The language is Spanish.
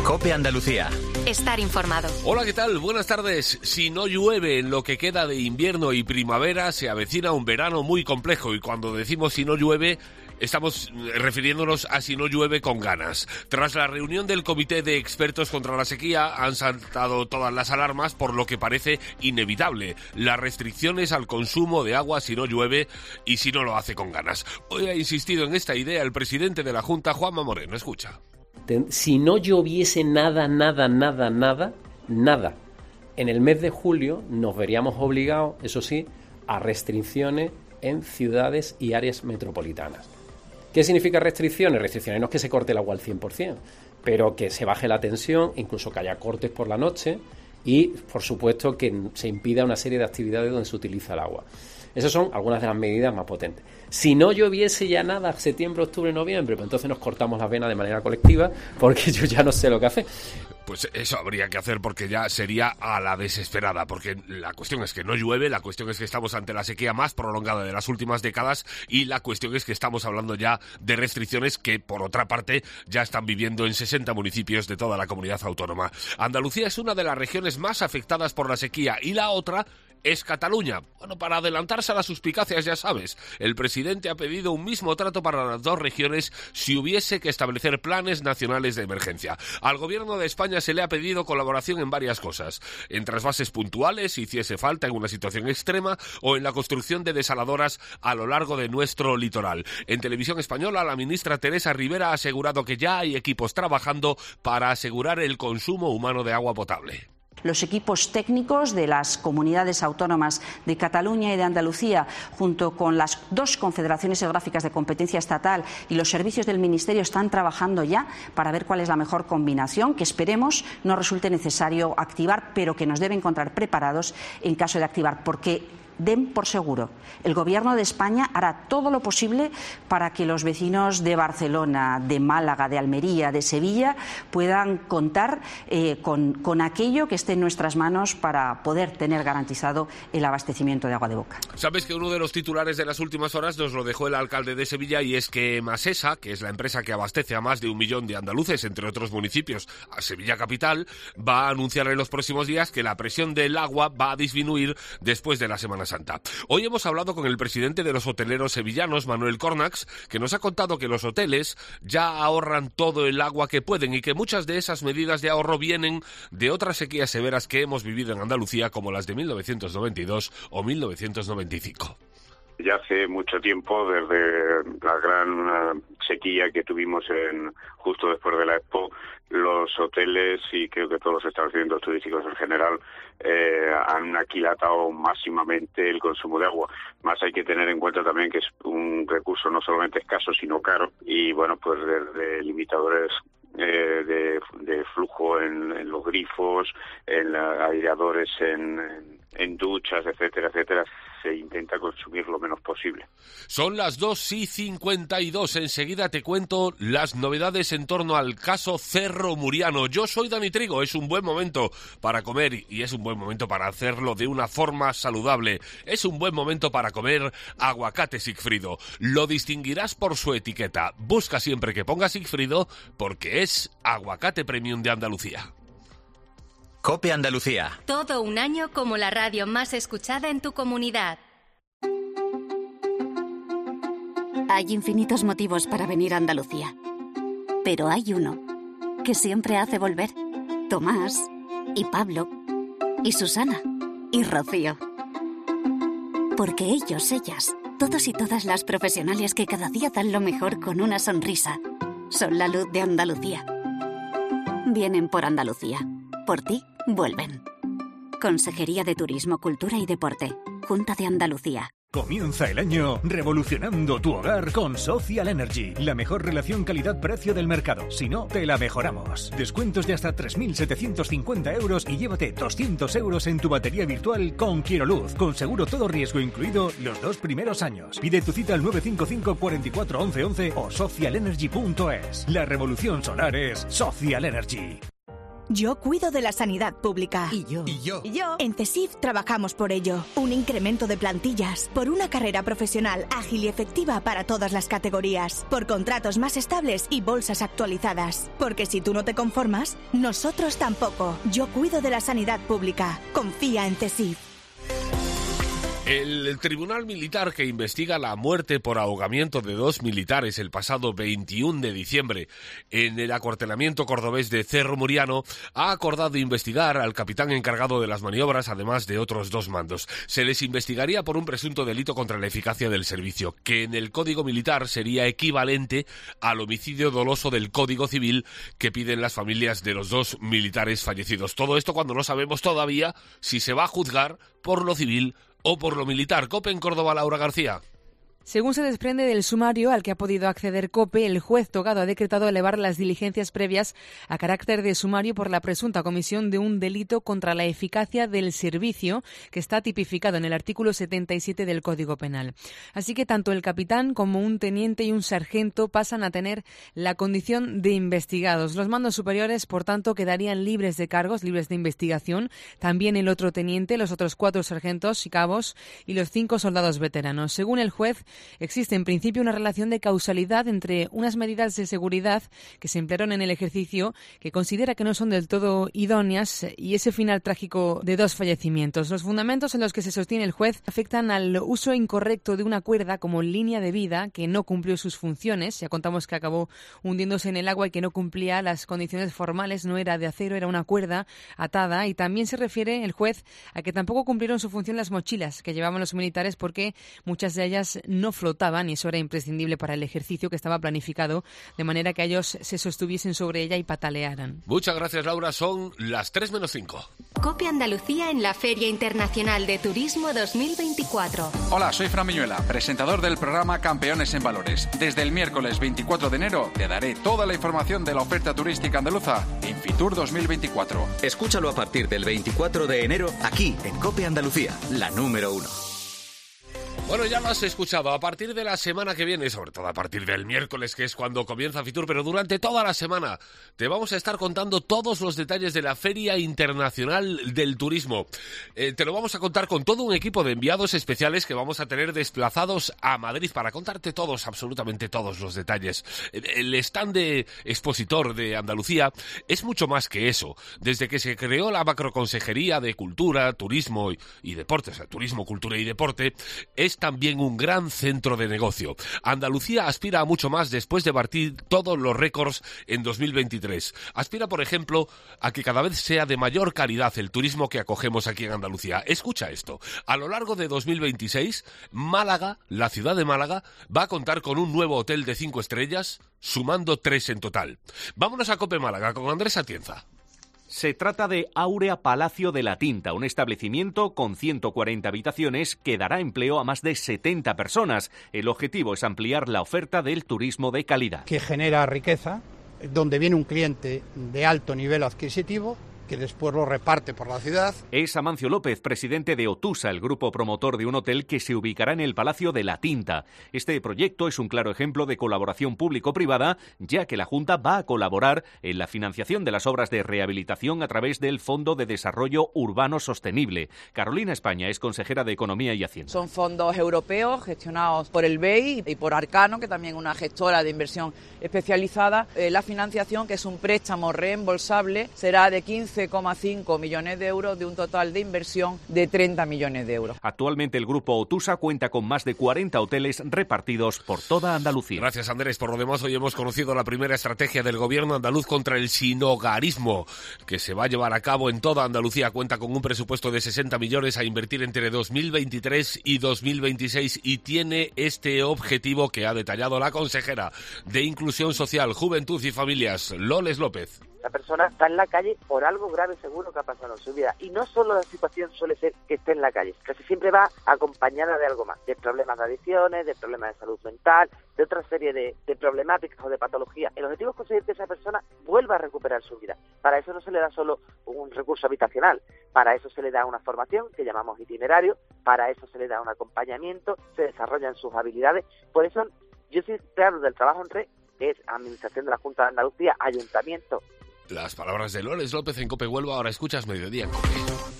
COPE Andalucía. Estar informado. Hola, ¿qué tal? Buenas tardes. Si no llueve en lo que queda de invierno y primavera, se avecina un verano muy complejo. Y cuando decimos si no llueve, estamos refiriéndonos a si no llueve con ganas. Tras la reunión del Comité de Expertos contra la Sequía, han saltado todas las alarmas por lo que parece inevitable: las restricciones al consumo de agua si no llueve y si no lo hace con ganas. Hoy ha insistido en esta idea el presidente de la Junta, Juanma Moreno. Escucha. Si no lloviese nada, en el mes de julio nos veríamos obligados, eso sí, a restricciones en ciudades y áreas metropolitanas. ¿Qué significa restricciones? Restricciones no es que se corte el agua al 100%, pero que se baje la tensión, incluso que haya cortes por la noche y, por supuesto, que se impida una serie de actividades donde se utiliza el agua. Esas son algunas de las medidas más potentes. Si no lloviese ya nada septiembre, octubre, noviembre, pues entonces nos cortamos la vena de manera colectiva, porque yo ya no sé lo que hacer. Pues eso habría que hacer, porque ya sería a la desesperada, porque la cuestión es que no llueve, la cuestión es que estamos ante la sequía más prolongada de las últimas décadas y la cuestión es que estamos hablando ya de restricciones que, por otra parte, ya están viviendo en 60 municipios de toda la comunidad autónoma. Andalucía es una de las regiones más afectadas por la sequía y la otra es Cataluña. Bueno, para adelantarse a las suspicacias, ya sabes, el presidente ha pedido un mismo trato para las dos regiones si hubiese que establecer planes nacionales de emergencia. Al gobierno de España se le ha pedido colaboración en varias cosas: en trasvases puntuales, si hiciese falta en una situación extrema, o en la construcción de desaladoras a lo largo de nuestro litoral. En Televisión Española, la ministra Teresa Rivera ha asegurado que ya hay equipos trabajando para asegurar el consumo humano de agua potable. Los equipos técnicos de las comunidades autónomas de Cataluña y de Andalucía, junto con las dos confederaciones geográficas de competencia estatal y los servicios del Ministerio, están trabajando ya para ver cuál es la mejor combinación, que esperemos no resulte necesario activar, pero que nos debe encontrar preparados en caso de activar, porque den por seguro, el Gobierno de España hará todo lo posible para que los vecinos de Barcelona, de Málaga, de Almería, de Sevilla puedan contar con aquello que esté en nuestras manos para poder tener garantizado el abastecimiento de agua de boca. Sabes que uno de los titulares de las últimas horas nos lo dejó el alcalde de Sevilla, y es que Masesa, que es la empresa que abastece a más de 1 millón de andaluces, entre otros municipios, a Sevilla capital, va a anunciar en los próximos días que la presión del agua va a disminuir después de la Semana Santa. Hoy hemos hablado con el presidente de los hoteleros sevillanos, Manuel Cornax, que nos ha contado que los hoteles ya ahorran todo el agua que pueden y que muchas de esas medidas de ahorro vienen de otras sequías severas que hemos vivido en Andalucía, como las de 1992 o 1995. Ya hace mucho tiempo, desde la gran sequía que tuvimos justo después de la Expo, los hoteles y creo que todos los establecimientos turísticos en general han aquilatado máximamente el consumo de agua. Más hay que tener en cuenta también que es un recurso no solamente escaso, sino caro, y bueno, pues desde limitadores de flujo en los grifos, en aireadores, en duchas, etcétera, etcétera, se intenta consumir lo menos posible. Son las 2:52. Enseguida te cuento las novedades en torno al caso Cerro Muriano. Yo soy Dani Trigo. Es un buen momento para comer y es un buen momento para hacerlo de una forma saludable. Es un buen momento para comer aguacate Sigfrido. Lo distinguirás por su etiqueta. Busca siempre que ponga Sigfrido, porque es aguacate premium de Andalucía. COPE Andalucía. Todo un año como la radio más escuchada en tu comunidad. Hay infinitos motivos para venir a Andalucía, pero hay uno que siempre hace volver. Tomás, y Pablo, y Susana, y Rocío. Porque ellas, todos y todas las profesionales que cada día dan lo mejor con una sonrisa, son la luz de Andalucía. Vienen por Andalucía. Por ti, vuelven. Consejería de Turismo, Cultura y Deporte. Junta de Andalucía. Comienza el año revolucionando tu hogar con Social Energy. La mejor relación calidad-precio del mercado. Si no, te la mejoramos. Descuentos de hasta 3.750 euros y llévate 200 euros en tu batería virtual con Quiroluz. Con seguro todo riesgo incluido los 2 primeros años. Pide tu cita al 955 44 11 11 o socialenergy.es. La revolución solar es Social Energy. Yo cuido de la sanidad pública. Y yo. En CESIF trabajamos por ello. Un incremento de plantillas, por una carrera profesional ágil y efectiva para todas las categorías, por contratos más estables y bolsas actualizadas. Porque si tú no te conformas, nosotros tampoco. Yo cuido de la sanidad pública. Confía en CESIF. El Tribunal Militar que investiga la muerte por ahogamiento de 2 militares el pasado 21 de diciembre en el acuartelamiento cordobés de Cerro Muriano ha acordado investigar al capitán encargado de las maniobras, además de otros 2 mandos. Se les investigaría por un presunto delito contra la eficacia del servicio, que en el Código Militar sería equivalente al homicidio doloso del Código Civil que piden las familias de los 2 militares fallecidos. Todo esto cuando no sabemos todavía si se va a juzgar por lo civil o por lo militar. COPE en Córdoba, Laura García. Según se desprende del sumario al que ha podido acceder COPE, el juez togado ha decretado elevar las diligencias previas a carácter de sumario por la presunta comisión de un delito contra la eficacia del servicio que está tipificado en el artículo 77 del Código Penal. Así que tanto el capitán como un teniente y un sargento pasan a tener la condición de investigados. Los mandos superiores, por tanto, quedarían libres de cargos, libres de investigación. También el otro teniente, los otros 4 sargentos y cabos y los 5 soldados veteranos. Según el juez, existe en principio una relación de causalidad entre unas medidas de seguridad que se emplearon en el ejercicio que considera que no son del todo idóneas y ese final trágico de 2 fallecimientos. Los fundamentos en los que se sostiene el juez afectan al uso incorrecto de una cuerda como línea de vida que no cumplió sus funciones. Ya contamos que acabó hundiéndose en el agua y que no cumplía las condiciones formales, no era de acero, era una cuerda atada. Y también se refiere el juez a que tampoco cumplieron su función las mochilas que llevaban los militares porque muchas de ellas no flotaban y eso era imprescindible para el ejercicio que estaba planificado, de manera que ellos se sostuviesen sobre ella y patalearan. Muchas gracias, Laura. Son las 3:05. COPE Andalucía en la Feria Internacional de Turismo 2024. Hola, soy Fran Miñuela, presentador del programa Campeones en Valores. Desde el miércoles 24 de enero te daré toda la información de la oferta turística andaluza en Fitur 2024. Escúchalo a partir del 24 de enero aquí en COPE Andalucía, la número 1. Bueno, ya lo has escuchado. A partir de la semana que viene, sobre todo a partir del miércoles, que es cuando comienza Fitur, pero durante toda la semana te vamos a estar contando todos los detalles de la Feria Internacional del Turismo. Te lo vamos a contar con todo un equipo de enviados especiales que vamos a tener desplazados a Madrid para contarte todos, absolutamente todos los detalles. El stand de expositor de Andalucía es mucho más que eso. Desde que se creó la Macroconsejería de Cultura, Turismo y Deporte, o sea, Turismo, Cultura y Deporte, es también un gran centro de negocio. Andalucía aspira a mucho más después de batir todos los récords en 2023. Aspira, por ejemplo, a que cada vez sea de mayor calidad el turismo que acogemos aquí en Andalucía. Escucha esto. A lo largo de 2026, Málaga, la ciudad de Málaga, va a contar con un nuevo hotel de 5 estrellas, sumando 3 en total. Vámonos a COPE Málaga con Andrés Atienza. Se trata de Áurea Palacio de la Tinta, un establecimiento con 140 habitaciones que dará empleo a más de 70 personas. El objetivo es ampliar la oferta del turismo de calidad. Que genera riqueza, donde viene un cliente de alto nivel adquisitivo que después lo reparte por la ciudad. Es Amancio López, presidente de Otusa, el grupo promotor de un hotel que se ubicará en el Palacio de la Tinta. Este proyecto es un claro ejemplo de colaboración público-privada, ya que la Junta va a colaborar en la financiación de las obras de rehabilitación a través del Fondo de Desarrollo Urbano Sostenible. Carolina España es consejera de Economía y Hacienda. Son fondos europeos gestionados por el BEI y por Arcano, que también es una gestora de inversión especializada. La financiación, que es un préstamo reembolsable, será de 15,5 millones de euros de un total de inversión de 30 millones de euros. Actualmente el grupo Otusa cuenta con más de 40 hoteles repartidos por toda Andalucía. Gracias, Andrés. Por lo demás, hoy hemos conocido la primera estrategia del gobierno andaluz contra el sinhogarismo, que se va a llevar a cabo en toda Andalucía. Cuenta con un presupuesto de 60 millones a invertir entre 2023 y 2026 y tiene este objetivo que ha detallado la consejera de Inclusión Social, Juventud y Familias, Loles López. La persona está en la calle por algo grave seguro que ha pasado en su vida. Y no solo la situación suele ser que esté en la calle, casi siempre va acompañada de algo más, de problemas de adicciones, de problemas de salud mental, de otra serie de problemáticas o de patologías. El objetivo es conseguir que esa persona vuelva a recuperar su vida. Para eso no se le da solo un recurso habitacional, para eso se le da una formación que llamamos itinerario, para eso se le da un acompañamiento, se desarrollan sus habilidades. Por eso yo siempre hablo del trabajo en red, que es Administración de la Junta de Andalucía, Ayuntamiento Las palabras de Loles López en COPE Huelva. Ahora escuchas Mediodía en COPE.